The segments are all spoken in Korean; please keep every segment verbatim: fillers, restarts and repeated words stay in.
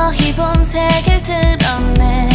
서서히 본색을 드러내.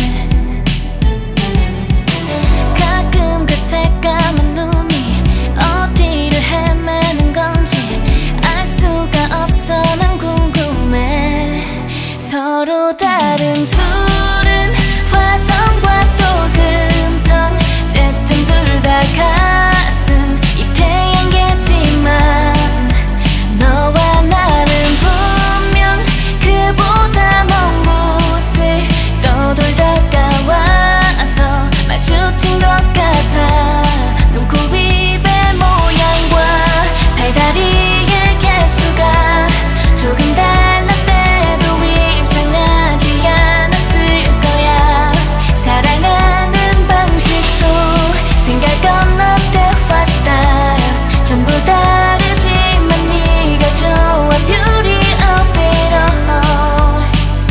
가끔 그 새까만 눈이 어디를 헤매는 건지 알 수가 없어. 난 궁금해. 서로 다른 둘은 화성과 또 금성, 어쨌든 둘 다 같은 이 태양계지만 너와 나는 분명 그보다 먼 곳을 떠돌다가 와서 마주친 것 같아. 눈코 입의 모양과 팔다리의 개수가 조금 달랐대도 이상하지 않았을 거야. 사랑하는 방식도 생각 건너 대화 스타일 전부 다르지만 네가 좋아. Beauty of it all.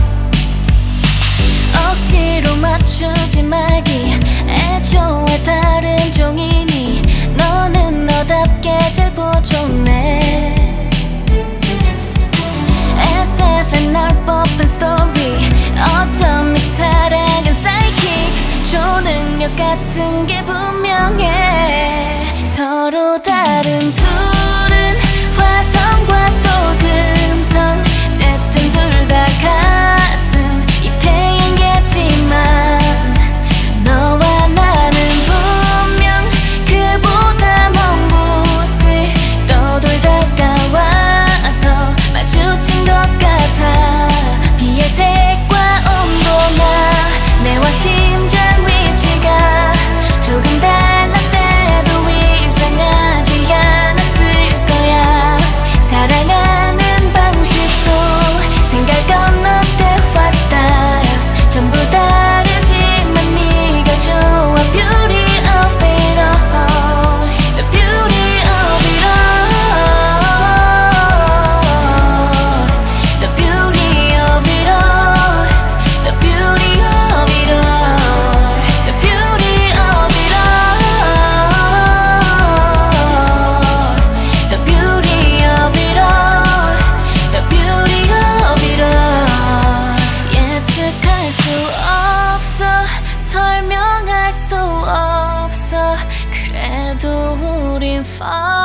억지로 맞추지 말기 애초에 다른 종이니 너는 너답게 잘 보존해. 에스에프에 날 뽑은 스토리 어쩜 이 사랑은 사이킥 초능력 같은 게 분명해. 서로 다른 둘은 화성과 또 금성, 어쨌든 둘 다 같은 이 태양계지만 너와 나는 분명 그보다 먼 곳을 떠돌다가 와서 마주친 것 같아. 비의 색과 온도나 내와 심장 위치가 조금 달랐대도 이상하지 않았을 거야. 사랑하는 방식도 생각 건너 대화 스타일 전부 다르지만 네가 좋아. Beauty of it all. The beauty of it all. The beauty of it all. The beauty of it all. The beauty of it all. The beauty of it all. The beauty of it all. 예측할 수 없어, 설명할 수 없어. 그래도 우린 fall.